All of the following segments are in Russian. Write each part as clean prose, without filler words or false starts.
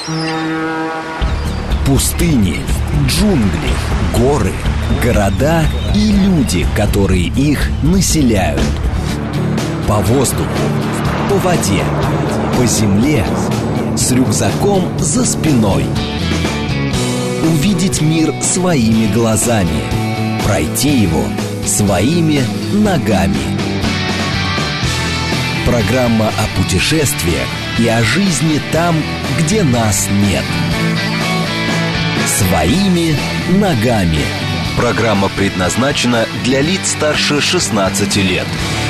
Пустыни, джунгли, горы, города и люди, которые их населяют. По воздуху, по воде, по земле, с рюкзаком за спиной. Увидеть мир своими глазами, пройти его своими ногами. Программа о путешествиях и о жизни там, где нас нет. Своими ногами. Программа предназначена для лиц старше 16 лет.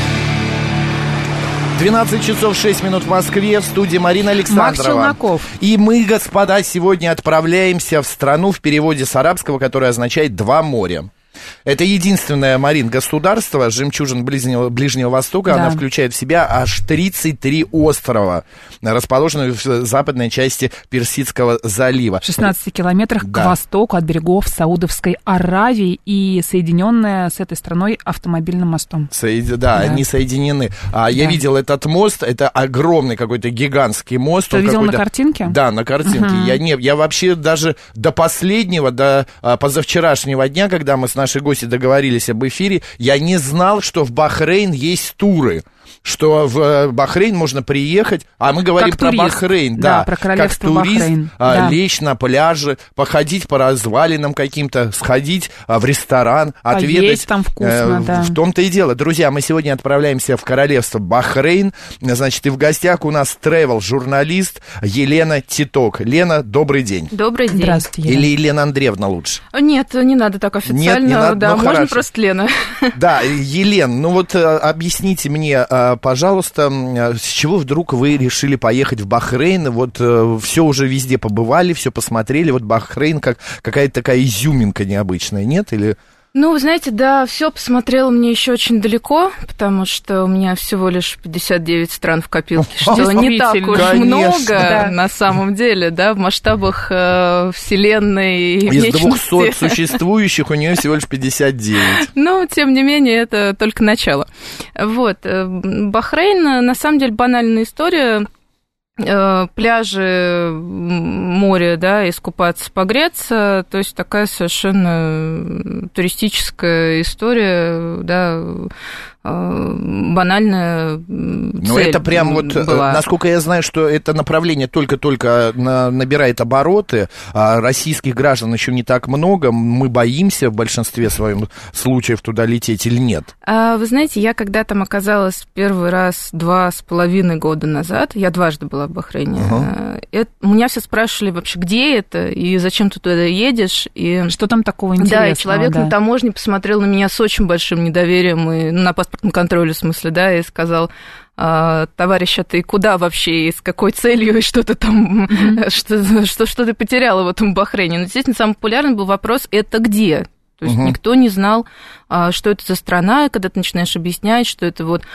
12 часов 6 минут в Москве, в студии Марина Александрова. Макс Челноков. И мы, господа, сегодня отправляемся в страну в переводе с арабского, которое означает «два моря». Это единственное, Марин, государство, жемчужин Ближнего Востока. Да. Она включает в себя аж 33 острова, расположенных в западной части Персидского залива. В 16 километрах к востоку от берегов Саудовской Аравии и соединенная с этой страной автомобильным мостом. Да, они соединены. Я видел этот мост, это огромный какой-то гигантский мост. Ты видел на картинке? Да, на картинке. Я вообще даже до последнего, до позавчерашнего дня, когда мы с нашей гостьей договорились об эфире, я не знал, что в Бахрейн есть туры, что в Бахрейн можно приехать, а мы говорим как про турист. Бахрейн, да, про королевство как турист, Бахрейн, лечь на пляже, походить по развалинам каким-то, сходить в ресторан, поесть отведать. Там вкусно, да. В том-то и дело. Друзья, мы сегодня отправляемся в королевство Бахрейн, значит, и в гостях у нас travel-журналист Елена Титок. Лена, добрый день. Добрый день. Здравствуйте, Елена. Или Елена Андреевна лучше? Нет, не надо так официально. Нет, не надо, да, можно хорошо. просто Лена. Да, Елен, ну вот объясните мне, пожалуйста, с чего вдруг вы решили поехать в Бахрейн? Вот все уже везде побывали, все посмотрели, вот Бахрейн как какая-то такая изюминка необычная, нет? Или... Ну, вы знаете, да, все посмотрела мне еще очень далеко, потому что у меня всего лишь 59 стран в копилке, что не так уж много на самом деле, да, в масштабах вселенной и вечности. Из 200 существующих у нее всего лишь 59. Ну, тем не менее, это только начало. Вот, Бахрейн, на самом деле, банальная история. Пляжи, море, да, искупаться, погреться, то есть такая совершенно туристическая история, да, банальная цель. Ну, это прям вот, была. насколько я знаю, что это направление только-только набирает обороты, а российских граждан еще не так много, мы боимся в большинстве своем случаев туда лететь или нет? Вы знаете, я когда там оказалась первый раз 2,5 года назад, я дважды была в Бахрейне, у меня все спрашивали вообще, где это и зачем ты туда едешь. И... Что там такого интересного? Да, и человек на таможне посмотрел на меня с очень большим недоверием, и на паспортном контроле, в смысле, да, и сказал: товарищ, а ты куда вообще, и с какой целью, и что ты там, что ты потеряла в этом Бахрейне? Но, естественно, самый популярный был вопрос: это где? То есть никто не знал, что это за страна, и когда ты начинаешь объяснять, что это вот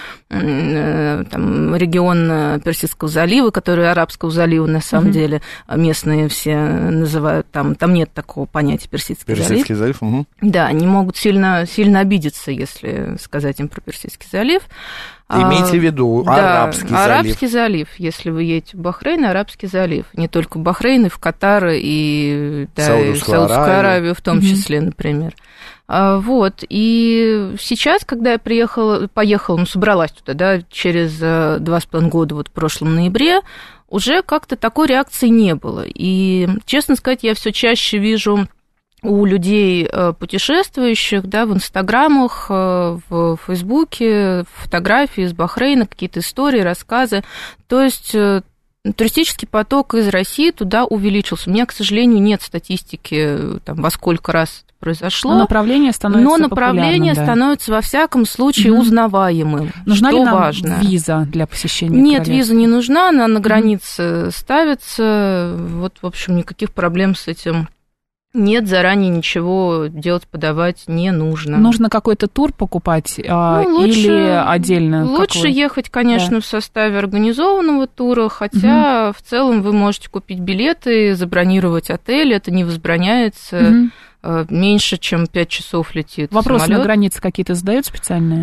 там, регион Персидского залива, который Арабского залива, на самом деле, местные все называют, там нет такого понятия Персидский залив. Персидский залив, Да, они могут сильно обидеться, если сказать им про Персидский залив. Имейте в виду Арабский залив. Арабский залив. Если вы едете в Бахрейн, Арабский залив. Не только в Бахрейн, и в Катар, и Саудовскую Аравию в том числе, например. Вот. И сейчас, когда я поехала, собралась туда, да, через 2,5 года, вот в прошлом ноябре, уже как-то такой реакции не было. И, честно сказать, я все чаще вижу у людей, путешествующих, да, в инстаграмах, в фейсбуке, фотографии из Бахрейна, какие-то истории, рассказы. То есть туристический поток из России туда увеличился. У меня, к сожалению, нет статистики, там, во сколько раз это произошло. Но направление становится во всяком случае узнаваемым. Нужна ли нам важно. Виза для посещения? Нет, виза не нужна, она на границе ставится. Вот, в общем, никаких проблем с этим нет, заранее ничего делать, подавать не нужно. Нужно какой-то тур покупать или отдельно? Лучше ехать, конечно, в составе организованного тура, хотя в целом вы можете купить билеты, забронировать отель, это не возбраняется. Меньше, чем 5 часов летит Вопросы самолет. на границе какие-то задают специальные?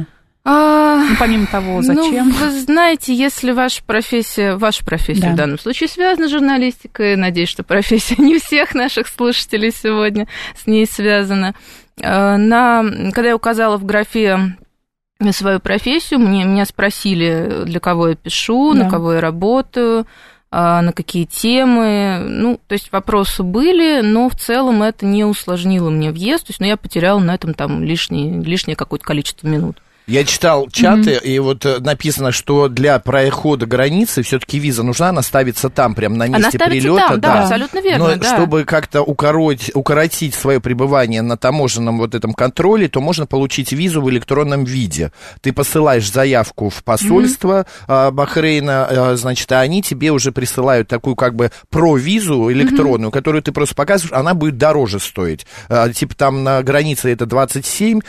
Помимо того, зачем? Вы знаете, если ваша профессия да. в данном случае связана с журналистикой, надеюсь, что профессия не всех наших слушателей сегодня с ней связана. Когда я указала в графе свою профессию, меня спросили, для кого я пишу, на кого я работаю, на какие темы. То есть вопросы были, но в целом это не усложнило мне въезд, то есть, я потеряла на этом там лишнее какое-то количество минут. Я читал чаты, и вот написано, что для прохода границы все-таки виза нужна, она ставится там, прямо на месте прилета. Да, абсолютно верно. Но чтобы как-то укоротить свое пребывание на таможенном вот этом контроле, то можно получить визу в электронном виде. Ты посылаешь заявку в посольство Бахрейна, значит, а они тебе уже присылают такую как бы про-визу электронную, которую ты просто показываешь, она будет дороже стоить. Типа там на границе это 27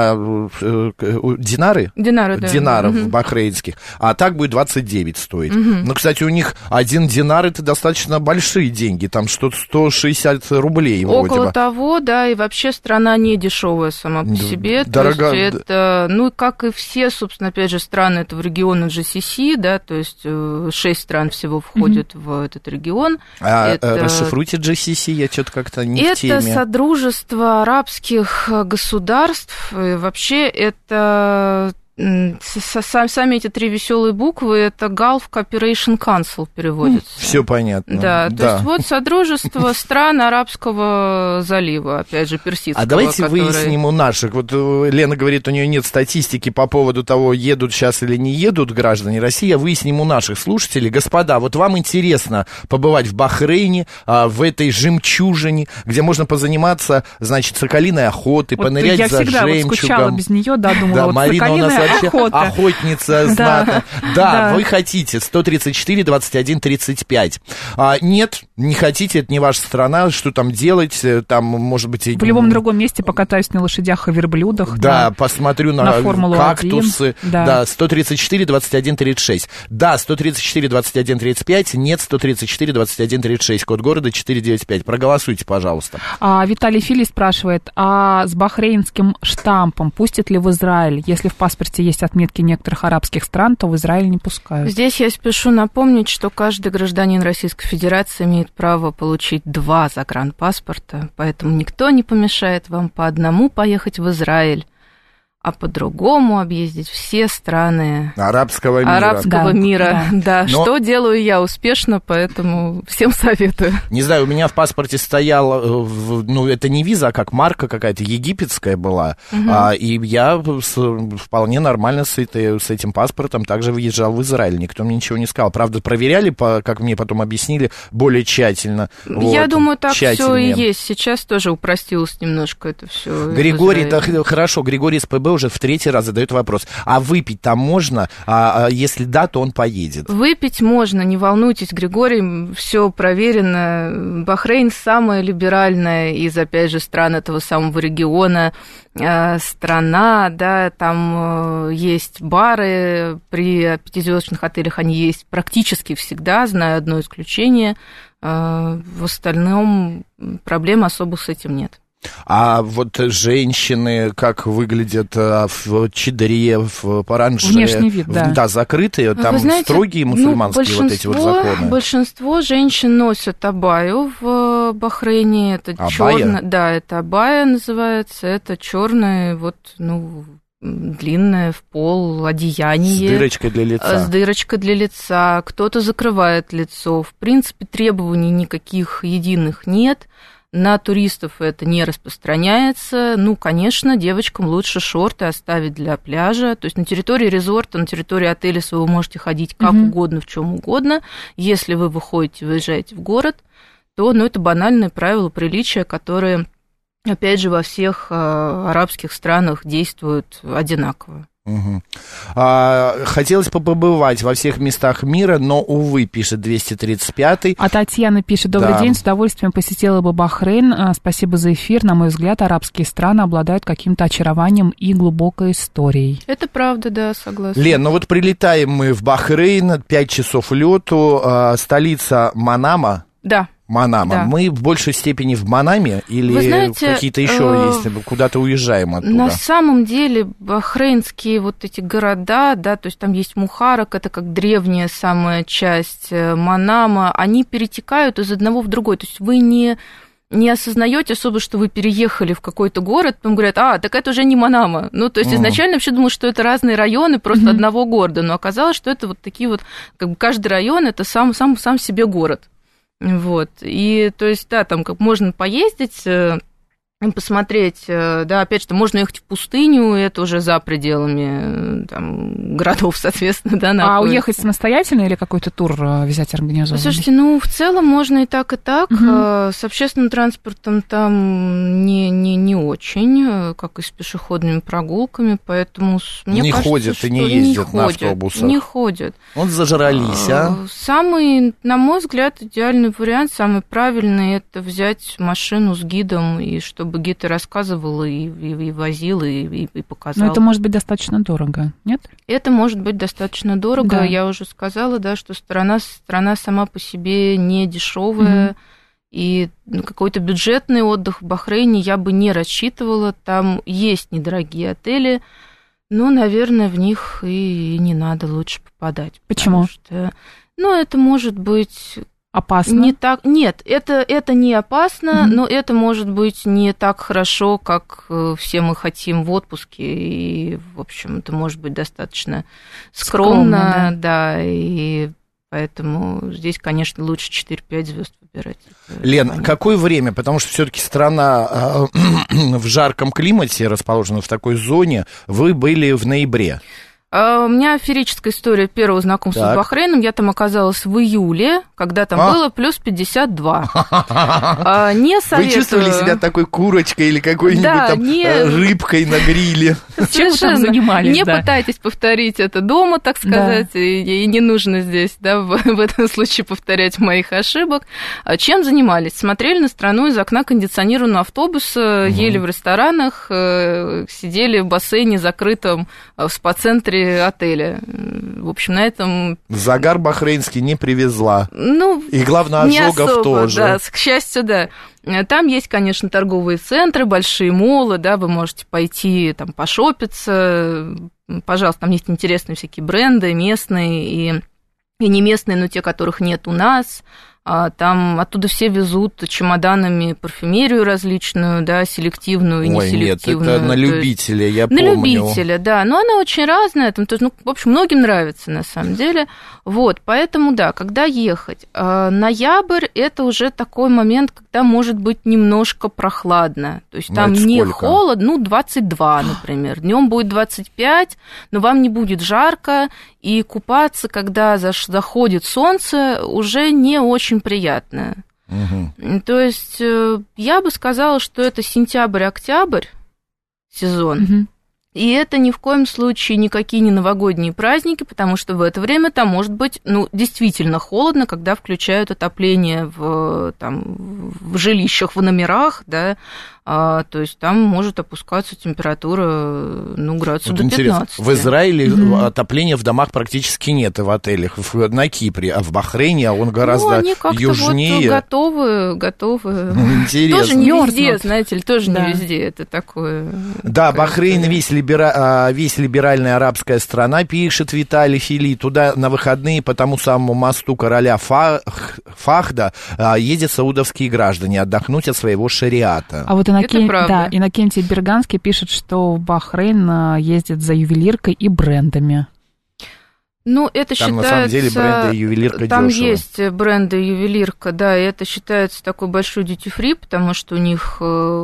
динаров бахрейнских, а так будет 29 стоить. Но, кстати, у них 1 динар — это достаточно большие деньги, там что-то 160 рублей вроде бы. Около того, да, и вообще страна не дешевая сама по себе. Дорого. То есть это, как и все, собственно, опять же, страны этого региона GCC, да, то есть 6 стран всего входят в этот регион. Расшифруйте GCC, я что-то как-то не в теме. Это Содружество арабских государств, и вообще это сами эти 3 веселые буквы, это Gulf Cooperation Council переводится. Все понятно. Да, то есть вот Содружество стран Арабского залива, опять же, персидского. А давайте выясним у наших. Вот Лена говорит, у нее нет статистики по поводу того, едут сейчас или не едут граждане России. А выясним у наших слушателей. Господа, вот вам интересно побывать в Бахрейне, в этой жемчужине, где можно позаниматься, значит, соколиной охотой, вот понырять за жемчугом. Я всегда скучала без нее, думала, да, вот Марина у нас вообще охота. Охотница знатная. Да, вы хотите, 134, 21, 35. Нет, не хотите, это не ваша страна, что там делать, там, может быть... В любом другом месте покатаюсь на лошадях и верблюдах. Да, посмотрю на кактусы. Да, 134, 21, 36. Да, 134, 21, 35. Нет, 134, 21, 36. Код города 495. Проголосуйте, пожалуйста. Виталий Фили спрашивает, а с бахрейнским штампом пустят ли в Израиль? Если в паспорте есть отметки некоторых арабских стран, то в Израиль не пускают. Здесь я спешу напомнить, что каждый гражданин Российской Федерации имеет право получить 2 загранпаспорта, поэтому никто не помешает вам по одному поехать в Израиль, а по-другому объездить все страны арабского мира. Да. Но... Что делаю я успешно, поэтому всем советую. Не знаю, у меня в паспорте стояла, это не виза, а как марка какая-то египетская была, и я вполне нормально с этим паспортом также въезжал в Израиль, никто мне ничего не сказал. Правда, проверяли, как мне потом объяснили, более тщательно. Я думаю, так все и есть. Сейчас тоже упростилось немножко это все. Григорий, хорошо, Григорий из ПБ уже в 3-й раз задает вопрос. А выпить там можно? Если да, то он поедет. Выпить можно, не волнуйтесь, Григорий, все проверено. Бахрейн самая либеральная из, опять же, стран этого самого региона страна, да, там есть бары, при 5-звездочных отелях они есть практически всегда, знаю одно исключение. В остальном проблем особых с этим нет. А вот женщины, как выглядят в чедре, в паранже? Внешний вид, да. Да, закрытые, там знаете, строгие мусульманские вот эти вот законы. Большинство женщин носят абаю в Бахрейне. Это черная, да, это абая называется, это черное, длинное в пол одеяние. С дырочкой для лица. С дырочкой для лица. Кто-то закрывает лицо. В принципе, требований никаких единых нет. На туристов это не распространяется. Конечно, девочкам лучше шорты оставить для пляжа. То есть на территории резорта, на территории отеля вы можете ходить как угодно, в чем угодно. Если вы выезжаете в город, то это банальные правила приличия, которые, опять же, во всех арабских странах действуют одинаково. Хотелось бы побывать во всех местах мира, но, увы, пишет 235-й. А Татьяна пишет: добрый день, с удовольствием посетила бы Бахрейн. Спасибо за эфир. На мой взгляд, арабские страны обладают каким-то очарованием и глубокой историей. Это правда, да, согласна. Лен, прилетаем мы в Бахрейн, 5 часов лету, столица Манама. Да. Манама. Да. Мы в большей степени в Манаме или вы знаете, какие-то еще, если куда-то уезжаем оттуда? На самом деле бахрейнские вот эти города, да, то есть там есть Мухарак, это как древняя самая часть, Манама, они перетекают из одного в другой. То есть вы не осознаете особо, что вы переехали в какой-то город, потом говорят, так это уже не Манама. Ну, то есть изначально вообще думал, что это разные районы просто одного города, но оказалось, что это вот такие вот, как бы каждый район это сам себе город. Вот, и, то есть, да, там как можно поездить, посмотреть, да, опять же, можно ехать в пустыню, это уже за пределами там, городов, соответственно, да, находится. А уехать самостоятельно или какой-то тур взять организованный? Слушайте, в целом можно и так, и так. С общественным транспортом там не очень, как и с пешеходными прогулками, поэтому мне не кажется, ходят что и не ездят на автобусах. Не ходят. Вот зажрались, Самый, на мой взгляд, идеальный вариант, самый правильный, это взять машину с гидом, и чтобы гид и рассказывал, и возил, и показал. Но это может быть достаточно дорого, нет? Это может быть достаточно дорого. Да. Я уже сказала, да, что страна сама по себе не дешевая, и какой-то бюджетный отдых в Бахрейне я бы не рассчитывала. Там есть недорогие отели, но, наверное, в них и не надо лучше попадать. Почему? Потому что, это может быть... Опасно? Не так, нет, это не опасно, но это может быть не так хорошо, как все мы хотим в отпуске, и, в общем, это может быть достаточно скромно, да, и поэтому здесь, конечно, лучше 4-5 звезд выбирать. Лен, какое время? Потому что все-таки страна в жарком климате расположена в такой зоне. Вы были в ноябре. У меня феерическая история первого знакомства с Бахрейном. Я там оказалась в июле, когда там было плюс 52. Не советую. Вы чувствовали себя такой курочкой или какой-нибудь рыбкой на гриле? Чем вы там занимались? Не пытайтесь повторить это дома, так сказать, и не нужно здесь, да, в этом случае повторять моих ошибок. Чем занимались? Смотрели на страну из окна кондиционированного автобуса, ели в ресторанах, сидели в бассейне закрытом в спа-центре отеля. В общем, на этом... Загар бахрейнский не привезла. И, главное, ожогов тоже. Да, к счастью, да. Там есть, конечно, торговые центры, большие моллы, да, вы можете пойти там пошопиться. Пожалуйста, там есть интересные всякие бренды, местные и не местные, но те, которых нет у нас. Там оттуда все везут чемоданами парфюмерию различную, да, селективную и неселективную. Нет, это на любителя, я помню. На любителя, да, но она очень разная, там, в общем, многим нравится на самом деле, вот, поэтому, да, когда ехать? Ноябрь – это уже такой момент, когда может быть немножко прохладно, то есть там не холодно, 22, например, днем будет 25, но вам не будет жарко, и купаться, когда заходит солнце, уже не очень приятно. То есть я бы сказала, что это сентябрь-октябрь сезон, и это ни в коем случае никакие не новогодние праздники, потому что в это время там может быть, действительно холодно, когда включают отопление в жилищах, в номерах, да, то есть там может опускаться температура, градусов до 15. В Израиле отопления в домах практически нет, и в отелях, на Кипре, а в Бахрейне он гораздо они как-то южнее. Готовы. Интересно. Тоже не везде, знаете ли, тоже не везде, это такое... Да, Бахрейн весь либеральная арабская страна, пишет Виталий Фили, туда на выходные по тому самому мосту короля Фахда ездят саудовские граждане отдохнуть от своего шариата. А вот Иннокентий Берганский пишет, что в Бахрейн ездит за ювелиркой и брендами. Это там, считается... на самом деле, бренды и ювелирка там дешево. Есть бренды и ювелирка, да, и это считается такой большой duty-free, потому что у них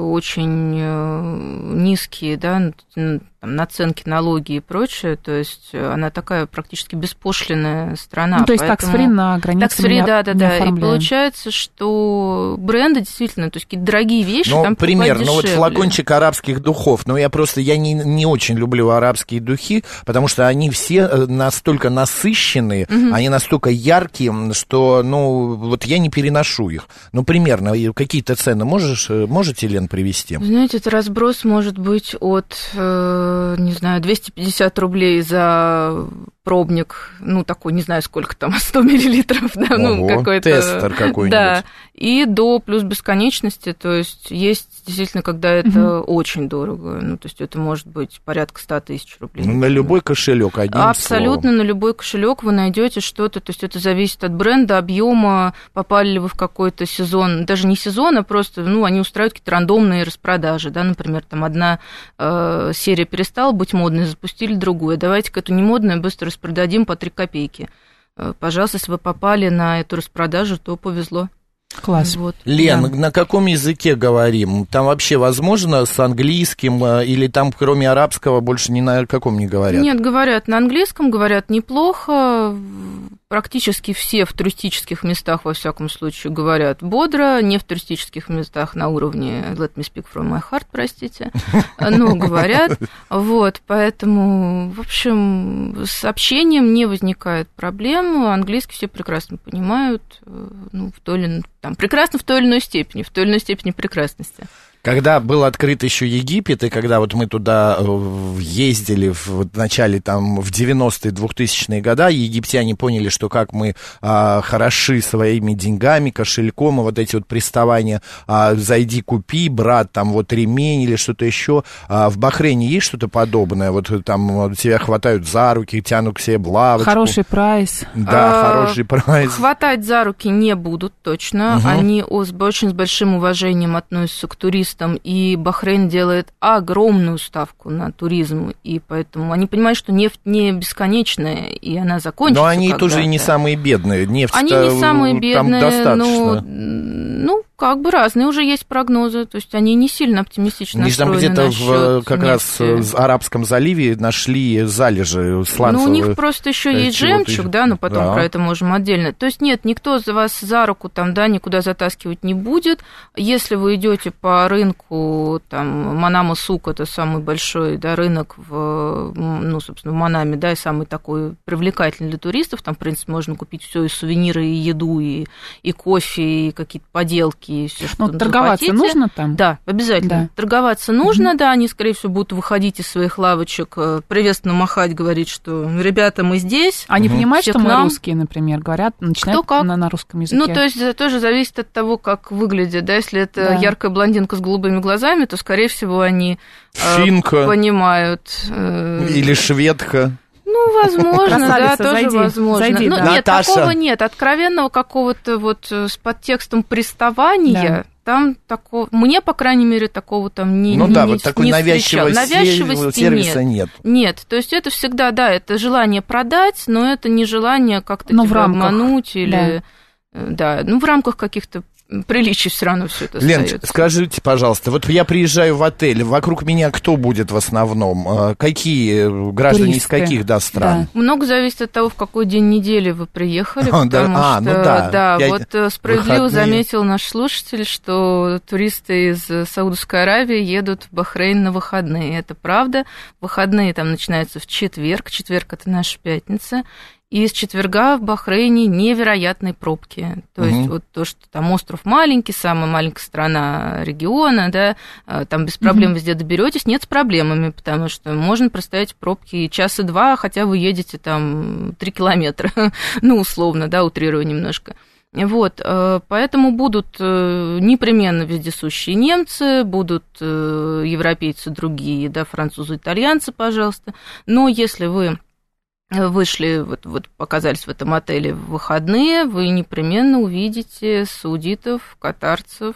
очень низкие, да, наценки, налоги и прочее, то есть она такая практически беспошлинная страна. То есть такс-фри на границе такс-фри, да. И получается, что бренды действительно, то есть какие-то дорогие вещи там пример, дешевле. флакончик арабских духов, я не очень люблю арабские духи, потому что они все настолько насыщенные, они настолько яркие, что, я не переношу их. Примерно, какие-то цены можете, Лен, привести? Знаете, это разброс может быть от не знаю, 250 рублей за пробник, ну, такой, не знаю, сколько там, 100 миллилитров, да, ого, ну, какой-то... тестер какой-нибудь. Да, и до плюс бесконечности, то есть есть действительно, когда это очень дорого, ну, то есть это может быть порядка 100 тысяч рублей. Ну, на любой кошелек, одним словом. Абсолютно на любой кошелек вы найдете что-то, то есть это зависит от бренда, объема, попали ли вы в какой-то сезон, даже не сезон, а просто, ну, они устраивают какие-то рандомные распродажи, да, например, там одна серия перестала быть модной, запустили другую, давайте-ка эту немодную быстро распродадим по 3 копейки. Пожалуйста, если вы попали на эту распродажу, то повезло. Класс. Вот. Лен, Да. на каком языке говорим? Там вообще возможно с английским или там кроме арабского больше ни на каком не говорят? Нет, говорят на английском, говорят неплохо. Практически все в туристических местах, во всяком случае, говорят бодро, не в туристических местах на уровне let me speak from my heart, простите, но говорят. Вот, поэтому, в общем, с общением не возникает проблем. Английский все прекрасно понимают, ну, в той или иной, там, прекрасно в той или иной степени прекрасности. Когда был открыт еще Египет, и когда вот мы туда ездили в начале, там, в 90-е, 2000-е годы, египтяне поняли, что как мы хороши своими деньгами, кошельком, и вот эти вот приставания, зайди, купи, брат, там, вот ремень или что-то еще. В Бахрейне есть что-то подобное? Вот там тебя хватают за руки, тянут к себе лавочку. Хороший прайс. Да, хороший прайс. Хватать за руки не будут, точно. Угу. Они очень с большим уважением относятся к туристам, и Бахрейн делает огромную ставку на туризм, и поэтому они понимают, что нефть не бесконечная, и она закончится. Но они когда-то. тоже и не самые бедные. Нефть-то они не самые бедные, там достаточно. но, ну, как бы разные уже есть прогнозы, то есть они не сильно оптимистично настроены. Они там где-то в как раз в Арабском заливе нашли залежи сланцевых. Ну, у них просто еще есть жемчуг, да, но потом про это можем отдельно. То есть нет, никто за вас за руку там, да, никуда затаскивать не будет. Если вы идете по рынку, там, Манама-Сук, это самый большой, да, рынок ну, собственно, в Манаме, да, и самый такой привлекательный для туристов, там, в принципе, можно купить все, и сувениры, и еду, и кофе, и какие-то поделки, и все, что Ну, торговаться нужно там? Да, обязательно. Да. Торговаться нужно, да, они, скорее всего, будут выходить из своих лавочек, приветственно махать, говорить, что, ребята, мы здесь. Они понимают, что мы русские, например, говорят, начинают на русском языке? Ну, то есть тоже зависит от того, как выглядит, да, если это яркая блондинка с голубыми глазами, то, скорее всего, они понимают. Или шведка. Ну, возможно, да, тоже возможно. Зайди, ну, да. нет, такого нет. Откровенного какого-то вот с подтекстом приставания, там такого, мне, по крайней мере, такого там не Ну не, да, не, вот такой навязчивости сервиса нет. Нет, то есть это всегда, да, это желание продать, но это не желание как-то тебя обмануть или... Да, ну, в рамках каких-то приличий все равно все это остается. Лен, скажите, пожалуйста, вот я приезжаю в отель, вокруг меня кто будет в основном? Какие граждане туристы. Из каких стран? Да. Много зависит от того, в какой день недели вы приехали, потому что, ну да, вот справедливо заметил наш слушатель, что туристы из Саудовской Аравии едут в Бахрейн на выходные. Это правда. Выходные там начинаются в четверг. Четверг – это наша пятница. И с четверга в Бахрейне невероятные пробки. То есть вот то, что там остров маленький, самая маленькая страна региона, да, там без проблем везде доберетесь, нет с проблемами, потому что можно простоять пробки часа два, хотя вы едете там 3 километра, ну, условно, да, утрирую немножко. Вот, поэтому будут непременно вездесущие немцы, будут европейцы другие, да, французы, итальянцы, пожалуйста. Но если вы вышли, вот показались в этом отеле в выходные, вы непременно увидите саудитов, катарцев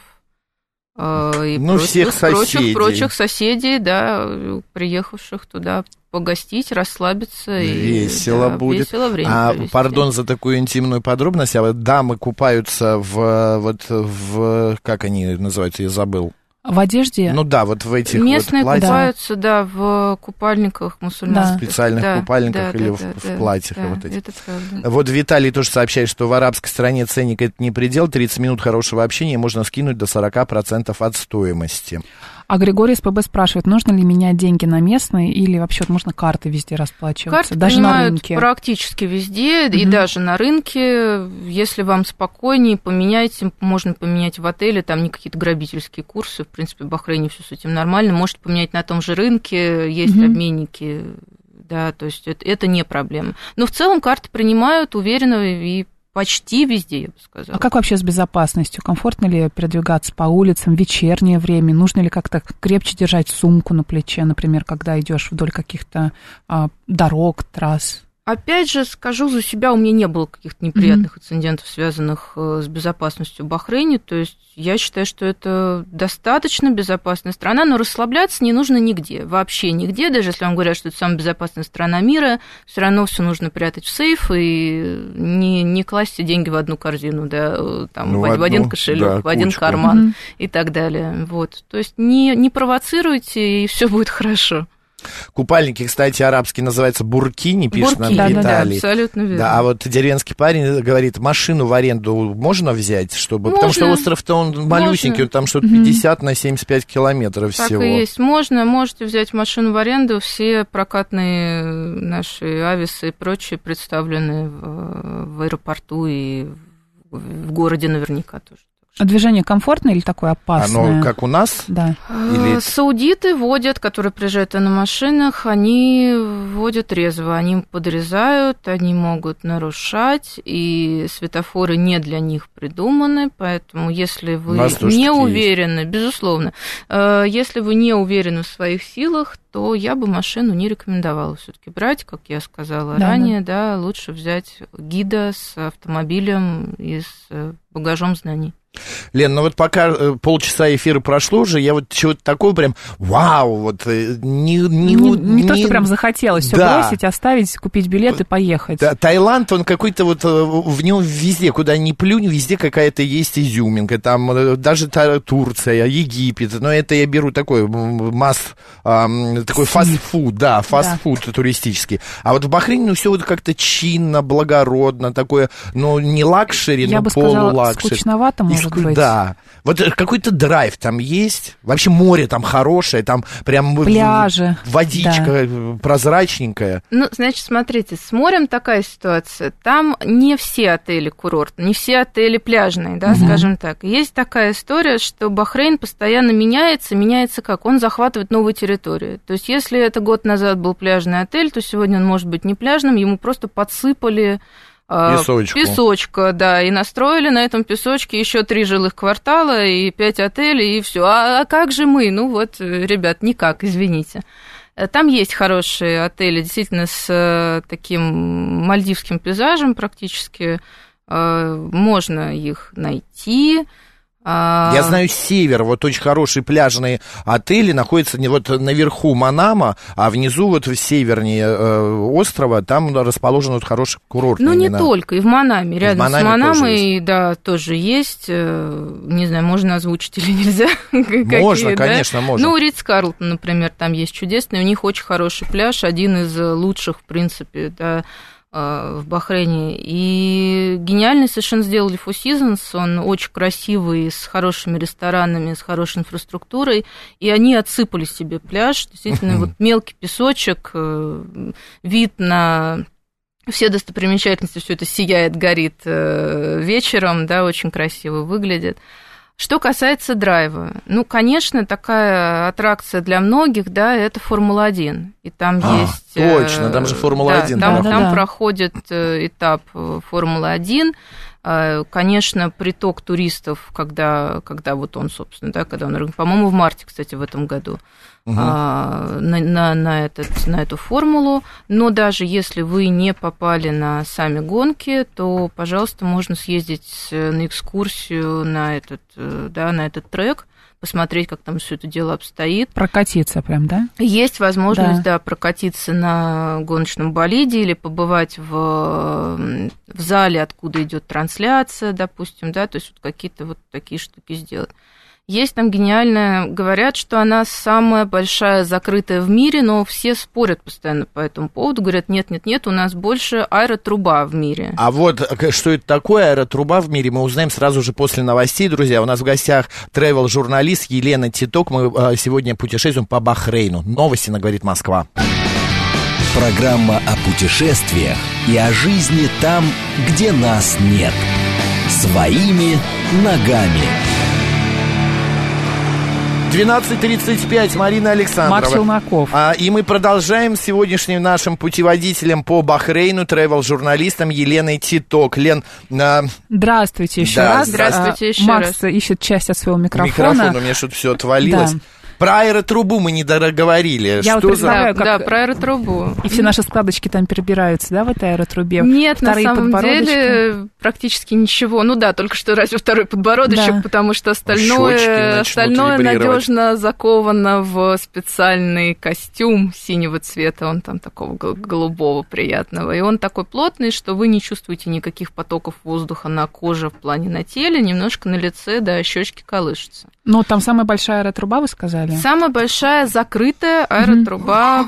и прочих соседей, да, приехавших туда погостить, расслабиться. Весело будет. Весело время провести. Пардон за такую интимную подробность, а вот дамы купаются в как они называются, я забыл. В одежде? Ну да, вот в этих местные вот платьях. Купаются, да, в купальниках мусульманских. В специальных купальниках или в платьях. Да, вот этих. это правда. Вот Виталий тоже сообщает, что в арабской стране ценник это не предел, 30 минут хорошего общения можно скинуть до 40% от стоимости. А Григорий СПБ спрашивает, нужно ли менять деньги на местные или вообще можно карты везде расплачиваться? Карты даже на рынке? Практически везде, и даже на рынке. Если вам спокойнее, поменяйте. Можно поменять в отеле, там не какие-то грабительские курсы. В принципе, в Бахрейне все с этим нормально. Можете поменять на том же рынке, есть обменники. Да, то есть это не проблема. Но в целом карты принимают уверенно и почти везде, я бы сказала. А как вообще с безопасностью? Комфортно ли передвигаться по улицам в вечернее время? Нужно ли как-то крепче держать сумку на плече, например, когда идешь вдоль каких-то дорог, трасс? Опять же, скажу за себя, у меня не было каких-то неприятных инцидентов, связанных с безопасностью в Бахрейне. То есть я считаю, что это достаточно безопасная страна, но расслабляться не нужно нигде, вообще нигде. Даже если вам говорят, что это самая безопасная страна мира, все равно все нужно прятать в сейф и не класть все деньги в одну корзину, да, там, в один кошелек, да, в один карман и так далее. Вот. То есть не провоцируйте, и все будет хорошо. Купальники, кстати, арабские называются буркини, пишет нам Виталий. Да, абсолютно верно. Да, а вот деревенский парень говорит, машину в аренду можно взять, чтобы... Можно. Потому что остров-то он малюсенький, там что-то 50 на 75 километров так всего. Так и есть. Можете взять машину в аренду, все прокатные наши ависы и прочие представлены в аэропорту и в городе наверняка тоже. А движение комфортное или такое опасное? Оно как у нас? Да. Или... Саудиты водят, которые приезжают на машинах, они водят трезво, они подрезают, они могут нарушать, и светофоры не для них придуманы, поэтому если вы не уверены, безусловно, если вы не уверены в своих силах, то я бы машину не рекомендовала все-таки брать, как я сказала ранее, да, лучше взять гида с автомобилем и с багажом знаний. Лен, ну вот пока полчаса эфира прошло уже, я вот чего-то такого прям, вау, вот не то, что прям захотелось все бросить, оставить, купить билет и поехать. Да, Таиланд, он какой-то вот, в нем везде, куда ни плюнь, везде какая-то есть изюминка, там даже Турция, Египет, но это я беру такой такой фастфуд, фастфуд туристический. А вот в Бахрейне, ну, все вот как-то чинно, благородно, такое, ну, не лакшери, но полулакшери. Я бы сказала, скучновато, может быть. Да. Вот какой-то драйв там есть. Вообще море там хорошее, там прям пляжи, водичка прозрачненькая. Ну, значит, смотрите, с морем такая ситуация. Там не все отели курортные, не все отели пляжные, да, скажем так. Есть такая история, что Бахрейн постоянно меняется как? Он захватывает новые территории. То есть, если это год назад был пляжный отель, то сегодня он может быть не пляжным, ему просто подсыпали песочка, да, и настроили на этом песочке еще 3 жилых квартала и 5 отелей, и все. А как же мы? Ну вот, ребят, никак, извините. Там есть хорошие отели, действительно, с таким мальдивским пейзажем практически. Можно их найти. Я знаю север, вот очень хорошие пляжные отели находятся вот наверху Манама, а внизу вот в севернее острова, там расположены вот хорошие курортные Ну, не имена. только, и в Манаме, рядом с Манамой, тоже тоже есть, не знаю, можно озвучить или нельзя? Можно, конечно, можно. Ну, Ритц-Карлтон, например, там есть чудесный, у них очень хороший пляж, один из лучших, в принципе, да, в Бахрейне. И гениально совершенно сделали Four Seasons, он очень красивый, с хорошими ресторанами, с хорошей инфраструктурой, и они отсыпали себе пляж, действительно, вот мелкий песочек, вид на все достопримечательности, все это сияет, горит вечером, да, очень красиво выглядит. Что касается драйва, ну, конечно, такая аттракция для многих, да, это Формула-1. И там есть... Точно, там же Формула-1. Там проходит этап Формулы-1. Конечно, приток туристов, когда вот он, собственно, да, когда он, по-моему, в марте, кстати, в этом году, на эту формулу, но даже если вы не попали на сами гонки, то, пожалуйста, можно съездить на экскурсию на этот трек, посмотреть, как там все это дело обстоит. Прокатиться прям, да? Есть возможность, да, прокатиться на гоночном болиде или побывать в зале, откуда идет трансляция, допустим, да, то есть вот какие-то вот такие штуки сделать. Есть там гениальная, говорят, что она самая большая закрытая в мире, но все спорят постоянно по этому поводу, говорят, нет, у нас больше аэротруба в мире. А вот что это такое аэротруба в мире, мы узнаем сразу же после новостей, друзья. У нас в гостях travel-журналист Елена Титок, мы сегодня путешествуем по Бахрейну. Новости на «Говорит Москва». Программа о путешествиях и о жизни там, где нас нет. Своими ногами. 12:35, Марина Александрова. Марк Челноков. И мы продолжаем с сегодняшним нашим путеводителем по Бахрейну, travel-журналистом Еленой Титок. Лен, здравствуйте еще раз. Здравствуйте еще Макс раз. ищет часть от своего микрофона. Микрофон, у меня что-то все отвалилось. Да. Про аэротрубу мы не договорили. Я представляю, как... Да, про аэротрубу. И все наши складочки там перебираются, да, в этой аэротрубе? Нет, на самом деле практически ничего. Ну да, только что разве второй подбородочек, да. Потому что остальное надежно заковано в специальный костюм синего цвета. Он там такого голубого приятного. И он такой плотный, что вы не чувствуете никаких потоков воздуха на коже в плане на теле, немножко на лице, да, щечки колышутся. Ну, там самая большая аэротруба, вы сказали? Самая большая закрытая аэротруба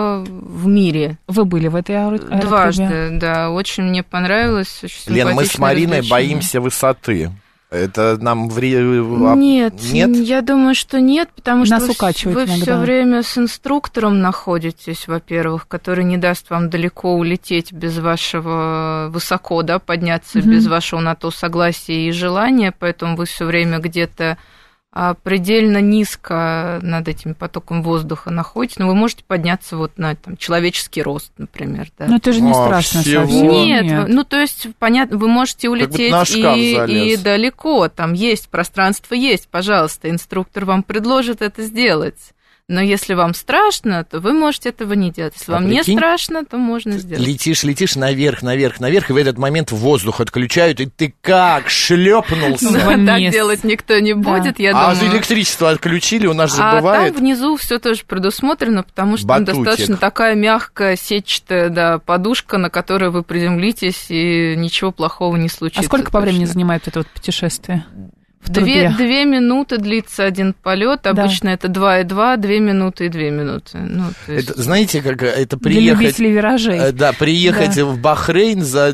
в мире. Вы были в этой аэротрубе? Дважды, да. Очень мне понравилось. Очень Лен, мы с Мариной боимся высоты. Это нам Нет, я думаю, что нет, потому что вы все время с инструктором находитесь, во-первых, который не даст вам далеко улететь без вашего высоко, да, подняться без вашего на то согласия и желания, поэтому вы все время где-то предельно низко над этим потоком воздуха находитесь, но вы можете подняться вот на там, человеческий рост, например. Да. Но это же не страшно совсем. Нет, ну то есть, понятно, вы можете улететь и далеко, там есть, пространство есть, пожалуйста, инструктор вам предложит это сделать. Но если вам страшно, то вы можете этого не делать. Если вам не страшно, то можно сделать. Летишь наверх, и в этот момент воздух отключают, и ты как шлепнулся. Так делать никто не будет, я думаю. А электричество отключили, у нас же бывает. А там внизу все тоже предусмотрено, потому что там достаточно такая мягкая, сетчатая подушка, на которой вы приземлитесь, и ничего плохого не случится. А сколько по времени занимает это вот путешествие? 2 минуты длится один полет, обычно это 2,2, 2 минуты и 2 минуты. Ну, есть... это, знаете, как это приехать... Для любителей виражей. Да, приехать в Бахрейн в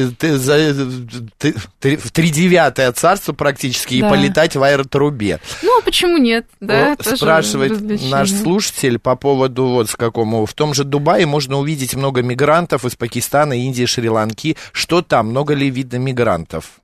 3/9 царство практически и полетать в аэротрубе. Ну, а почему нет? Да, спрашивает наш слушатель по поводу вот с какому... В том же Дубае можно увидеть много мигрантов из Пакистана, Индии, Шри-Ланки. Что там? Много ли видно мигрантов?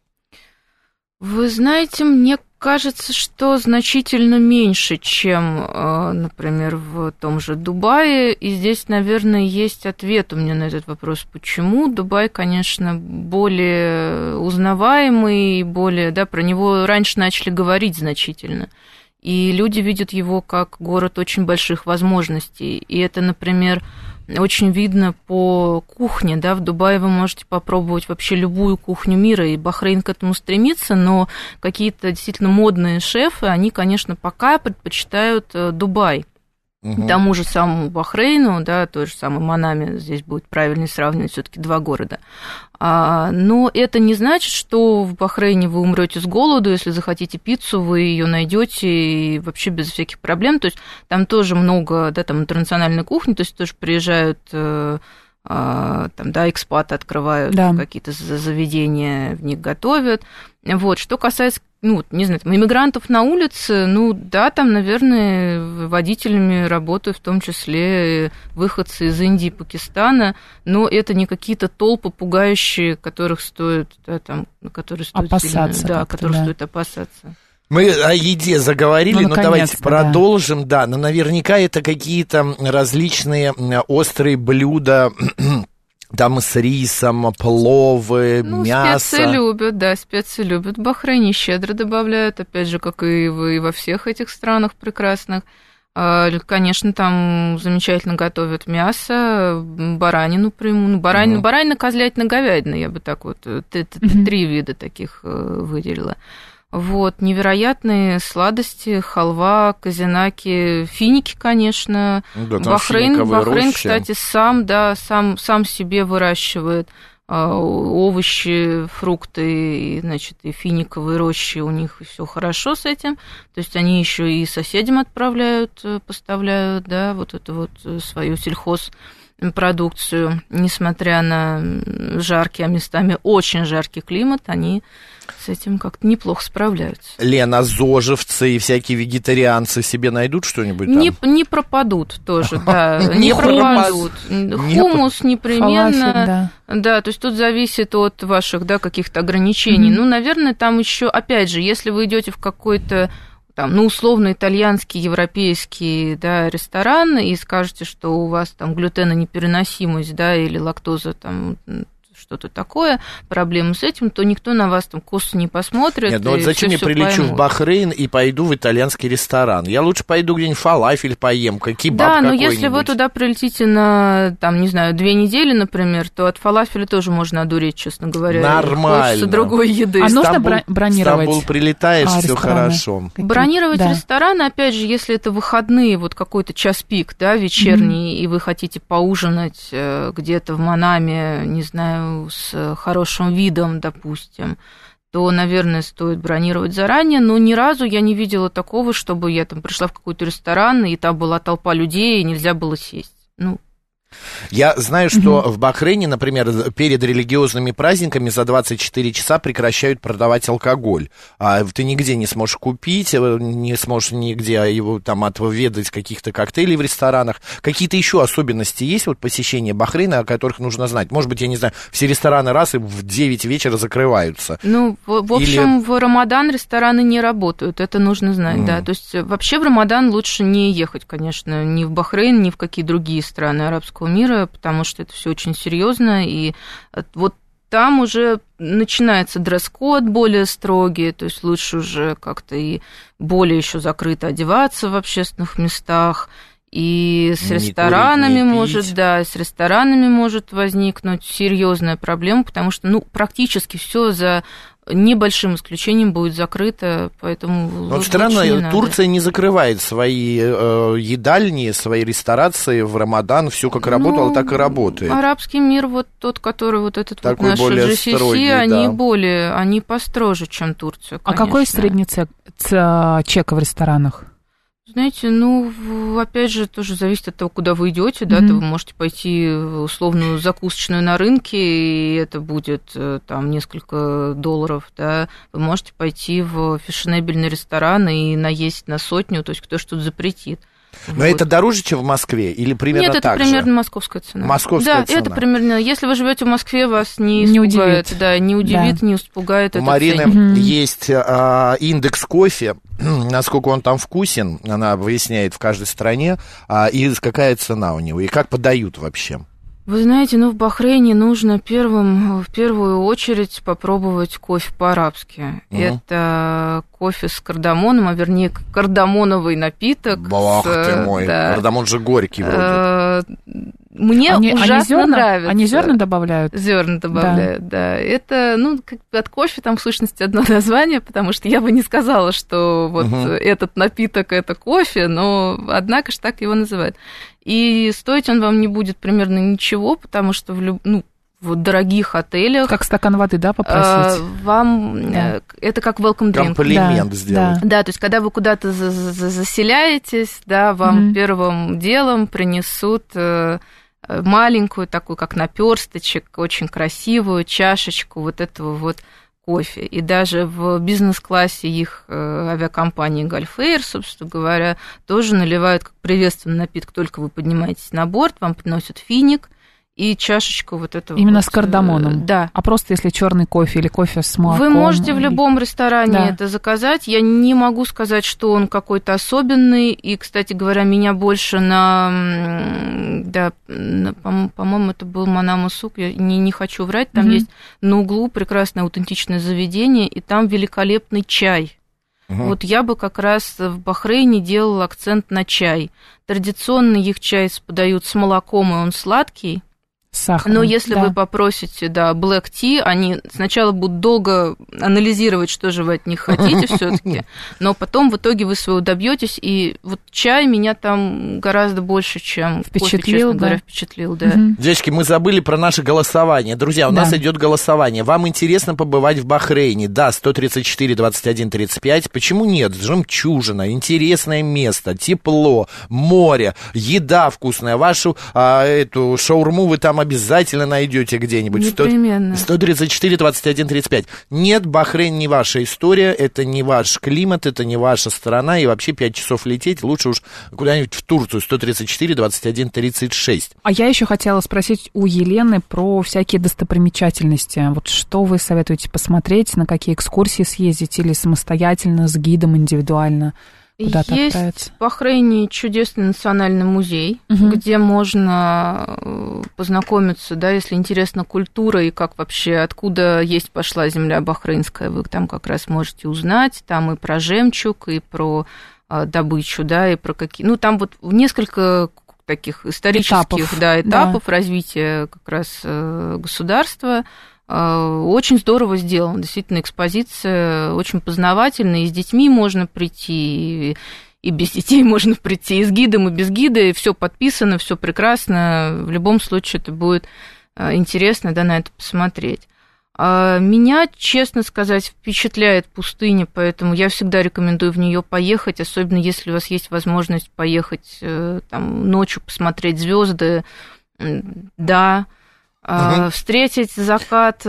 Вы знаете, мне кажется, что значительно меньше, чем, например, в том же Дубае. И здесь, наверное, есть ответ у меня на этот вопрос. Почему? Дубай, конечно, более узнаваемый, более, да, про него раньше начали говорить значительно. И люди видят его как город очень больших возможностей. И это, например, очень видно по кухне, да, в Дубае вы можете попробовать вообще любую кухню мира, и Бахрейн к этому стремится, но какие-то действительно модные шефы, они, конечно, пока предпочитают Дубай. К тому же самому Бахрейну, да, той же самой Манаме, здесь будет правильнее сравнивать, все-таки 2 города. Но это не значит, что в Бахрейне вы умрете с голоду, если захотите пиццу, вы ее найдете и вообще без всяких проблем. То есть там тоже много, да, там интернациональной кухни, то есть тоже приезжают там, да, экспаты открывают какие-то заведения, в них готовят. Вот, что касается, ну, не знаю, там, иммигрантов на улице, ну, да, там, наверное, водителями работают в том числе выходцы из Индии и Пакистана, но это не какие-то толпы пугающие, которых стоит, да, там, которые стоит опасаться, да, которых стоит опасаться. Мы о еде заговорили, но давайте продолжим, да, но наверняка это какие-то различные острые блюда, там с рисом, пловы, мясо. Специи любят, да, специи любят. В Бахрейне щедро добавляют, опять же, как и во всех этих странах прекрасных. Конечно, там замечательно готовят мясо, баранину прямую, баранина, козлятина, говядина, я бы так вот, 3 вида таких выделила. Вот, невероятные сладости, халва, казинаки, финики, конечно. Да, Бахрейн, кстати, сам себе выращивает овощи, фрукты, значит, и финиковые рощи, у них все хорошо с этим. То есть они еще и соседям отправляют, поставляют, да, вот эту вот свою сельхозпродукцию. Несмотря на жаркий, а местами очень жаркий климат, они с этим как-то неплохо справляются. Лена, зожевцы и всякие вегетарианцы себе найдут что-нибудь там? Не пропадут тоже, да, не пропадут. Хумус непременно. Да, то есть тут зависит от ваших, да, каких-то ограничений. Ну, наверное, там еще, опять же, если вы идете в какой-то там, ну, условно, итальянский, европейский, да, ресторан, и скажете, что у вас там глютенонепереносимость, да, или лактоза там, что-то такое, проблемы с этим, то никто на вас там косо не посмотрит. Нет, ну вот зачем я прилечу поймут в Бахрейн и пойду в итальянский ресторан? Я лучше пойду где-нибудь фалафель поем, кебаб да, какой-нибудь. Да, но если вы туда прилетите на, там, не знаю, 2 недели, например, то от фалафеля тоже можно одуреть, честно говоря. Нормально. Хочется другой еды. А нужно бронировать? В Стамбул прилетаешь, все хорошо. Бронировать рестораны, опять же, если это выходные, вот какой-то час пик, да, вечерний, и вы хотите поужинать где-то в Манаме, не знаю, с хорошим видом, допустим, то, наверное, стоит бронировать заранее, но ни разу я не видела такого, чтобы я там пришла в какой-то ресторан, и там была толпа людей, и нельзя было сесть. Ну, я знаю, что в Бахрейне, например, перед религиозными праздниками за 24 часа прекращают продавать алкоголь. Ты нигде не сможешь купить, не сможешь нигде его там отведать каких-то коктейлей в ресторанах. Какие-то еще особенности есть вот посещения Бахрейна, о которых нужно знать? Может быть, я не знаю, все рестораны раз и в 9 вечера закрываются. Ну, в общем, в Рамадан рестораны не работают, это нужно знать, да. То есть вообще в Рамадан лучше не ехать, конечно, ни в Бахрейн, ни в какие другие страны арабского мира, потому что это все очень серьезно, и вот там уже начинается дресс-код более строгий, то есть лучше уже как-то и более еще закрыто одеваться в общественных местах, и с ресторанами с ресторанами может возникнуть серьезная проблема, потому что, ну, практически все за небольшим исключением будет закрыто, поэтому... Вот странно, Турция не закрывает свои едальни, свои ресторации в Рамадан, все как работало, так и работает. Арабский мир, вот тот, который вот этот такой вот наш GCC, строгий, они построже, чем Турция, конечно. А какой средний чек в ресторанах? Знаете, ну, опять же, тоже зависит от того, куда вы идете, да, то вы можете пойти в условную закусочную на рынке, и это будет там несколько долларов, да, вы можете пойти в фешенебельный ресторан и наесть на 100, то есть кто что-то запретит. Но это дороже, чем в Москве? Или примерно так же? Нет, это примерно московская цена. Московская цена. Да, это примерно... Если вы живете в Москве, вас не испугает. Да, не удивит, не испугает. У Марины есть индекс кофе, насколько он там вкусен, она выясняет в каждой стране, и какая цена у него, и как подают вообще. Вы знаете, ну, в Бахрейне нужно в первую очередь попробовать кофе по-арабски. Это кофе с кардамоном, а вернее кардамоновый напиток. Бах ты мой, да. Кардамон же горький вроде. Мне ужасно нравится. Они зерна добавляют? Зерна добавляют, да. Это, ну, как бы от кофе там в сущности одно название, потому что я бы не сказала, что вот этот напиток это кофе, но однако же так его называют. И стоить он вам не будет примерно ничего, потому что в дорогих отелях... Как стакан воды, да, попросить? Это как welcome drink. Комплимент сделать. Да, то есть когда вы куда-то заселяетесь, да, вам первым делом принесут маленькую такую, как наперсточек, очень красивую чашечку вот этого вот кофе. И даже в бизнес-классе их авиакомпании Gulf Air, собственно говоря, тоже наливают как приветственный напиток, только вы поднимаетесь на борт, вам приносят финик и чашечку вот этого. Именно с кардамоном? Да. А просто если черный кофе или кофе с молоком? Вы можете в любом ресторане это заказать. Я не могу сказать, что он какой-то особенный. И, кстати говоря, меня больше по-моему, это был Манама Сук, я не хочу врать, там есть на углу прекрасное аутентичное заведение, и там великолепный чай. Вот я бы как раз в Бахрейне делала акцент на чай. Традиционно их чай подают с молоком, и он сладкий. Сахар. Но если вы попросите, black tea, они сначала будут долго анализировать, что же вы от них хотите все-таки, но потом в итоге вы своего добьетесь. И вот чай меня там гораздо больше, чем кофе, честно говоря, впечатлил. Да. Девочки, мы забыли про наше голосование. Друзья, у нас идет голосование. Вам интересно побывать в Бахрейне? Да, 134, 21, 35. Почему нет? Жемчужина, интересное место, тепло, море, еда вкусная. Вашу эту шаурму вы там обязательно найдете где-нибудь. Непременно. 134, 21, 35. Нет, Бахрейн не ваша история, это не ваш климат, это не ваша страна, и вообще 5 часов лететь, лучше уж куда-нибудь в Турцию. 134, 21, 36. А я еще хотела спросить у Елены про всякие достопримечательности. Вот что вы советуете посмотреть, на какие экскурсии съездить, или самостоятельно, с гидом, индивидуально? Куда-то есть отправиться. В Бахрейне чудесный национальный музей, где можно познакомиться, да, если интересна культура и как вообще, откуда пошла земля бахрейнская, вы там как раз можете узнать, там и про жемчуг, и про добычу, да, и про какие... Ну, там вот несколько таких исторических этапов развития как раз государства. Очень здорово сделано, действительно, экспозиция очень познавательная, и с детьми можно прийти, и без детей можно прийти, и с гидом, и без гида, и все подписано, все прекрасно, в любом случае это будет интересно, да, на это посмотреть. Меня, честно сказать, впечатляет пустыня, поэтому я всегда рекомендую в нее поехать, особенно если у вас есть возможность поехать там, ночью посмотреть звезды, да. Встретить закат,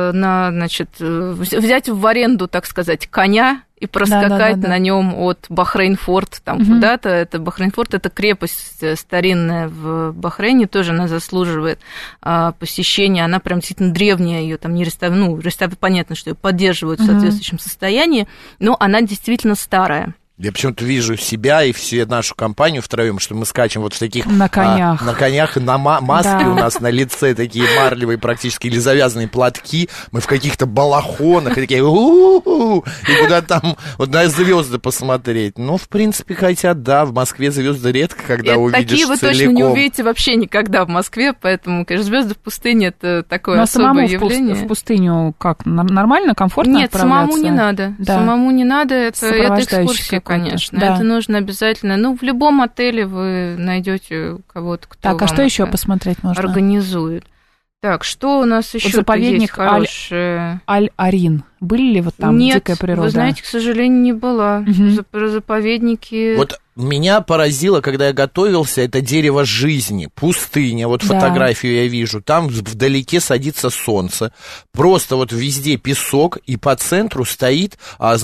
взять в аренду, так сказать, коня и проскакать на нем от Бахрейн-форт там куда-то. Это Бахрейн-форт, это крепость старинная в Бахрейне, тоже она заслуживает посещения. Она прям действительно древняя, ее там не реставрируют, понятно, что ее поддерживают в соответствующем состоянии, но она действительно старая. Я почему-то вижу себя и всю нашу компанию втроем, что мы скачем вот в таких... На конях. На конях, на маске у нас на лице такие марлевые практически, или завязанные платки. Мы в каких-то балахонах, и такие... И куда там вот на звезды посмотреть. Ну, в принципе, хотя, в Москве звезды редко, когда увидишь такие вы целиком. Точно не увидите вообще никогда в Москве, поэтому, конечно, звезды в пустыне — это такое особое явление. В пустыню как? Нормально, комфортно отправляться? Нет, самому не надо. Самому не надо, это экскурсия. Конечно, это нужно обязательно. Ну, в любом отеле вы найдете кого-то, кто вам что еще посмотреть можно? Организует. Так, что у нас еще заповедник хорошее? Аль-Арин. Были ли вот там дикая природа? Вы знаете, к сожалению, не была. Заповедники... Вот меня поразило, когда я готовился, это дерево жизни, пустыня, вот фотографию я вижу, там вдалеке садится солнце, просто вот везде песок, и по центру стоит,